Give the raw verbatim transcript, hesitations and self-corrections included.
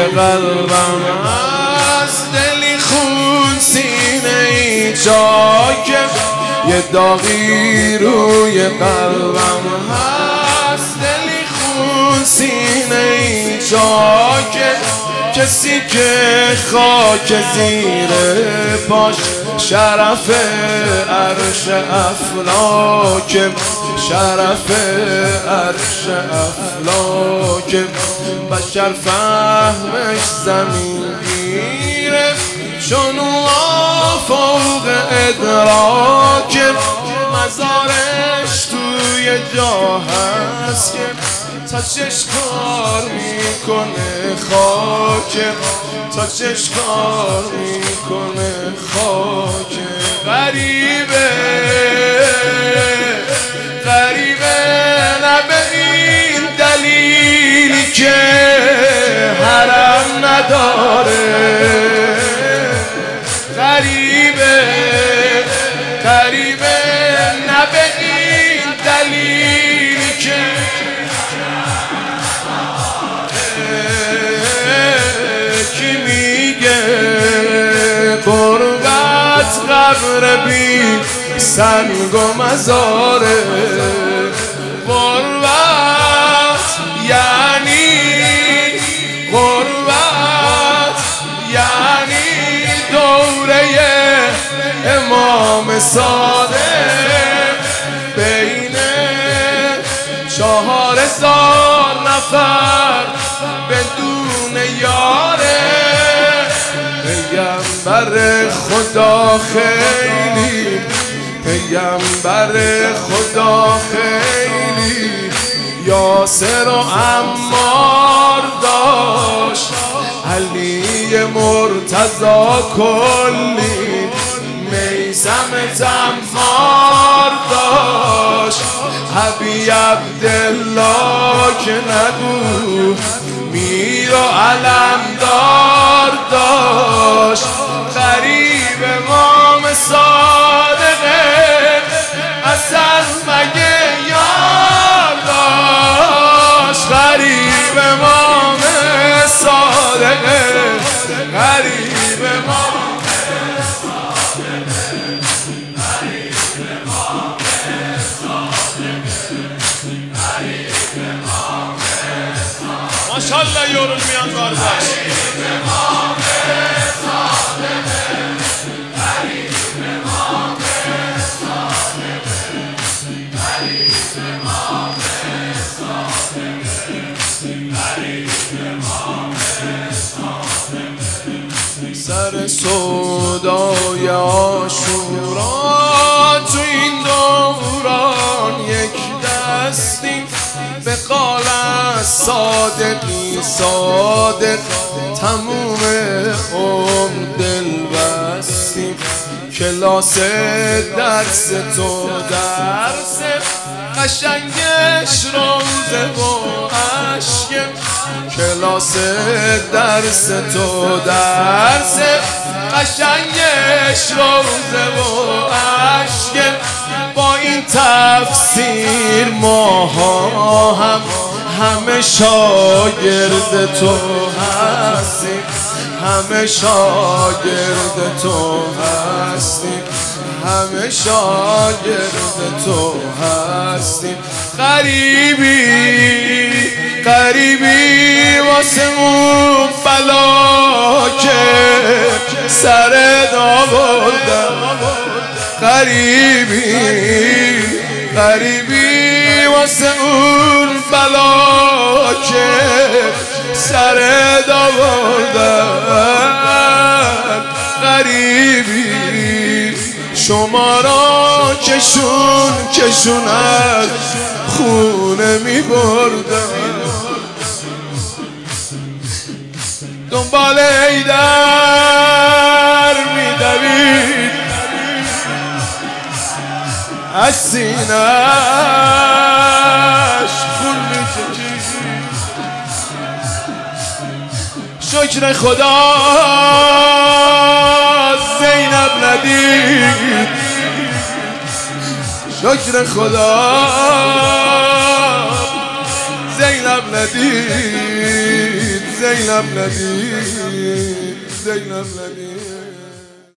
قلبم هست، دلی خون سینه ای چاکه، یه داغی روی قلبم هست، دلی خون سینه ای چاکه، کسی که خاک زیر پاش شرف عرش افلاک، شرف عرش افلاک، بشر فهمش زمین گیره چون فوق ادراک، مزارش توی جا هست که تا چش کار میکنه خاک، تا چش کار میکنه خاک. غریبه غریبه نه به این دلیلی که حرم نداره، غریبه غریبه نه به این دلیلی که کی میگه قربت قبر بی سنگ و مزاره، قربت یعنی قربت یعنی دوره امام صادق، بین چهار هزار نفر بدون یاره، پیغمبر خدا خیلی، پیغمبر خدا خیلی یاسر و عمار داشت، علی مرتضی کلی میثم تمار داشت، حبی عبدالله که نگو میر و علمدار داشت، غریب امام صادقه اصل مگه یار داشت، غریب امام صادقه، غریب امام ماشاءالله یورون میان بارش سر سودای عاشورا تو این دوران یک دستیم، به قال صادقی صادق تموم عمر دل بستیم، کلاس درس تو درس قشنگش روزه و عشق، کلاس درس تو درس قشنگش روزه و عشق، با این تفسیر ماها هم همه شاگرد تو هستیم، همه شاگرد تو هستیم، همه شاگرد تو هستیم. غریبی غریبی واسه اون بلا که سرت آوردم، غریبی غریبی واسه اون بلا که سرت آوردم، غریبی شما را کشون کشون از خونه می بردم، دنبال ایدر می دوید از سینش خون می چکید، شکر خدا زینب ندید، شکر خدا زینب ندید، زینب ندید زینب ندید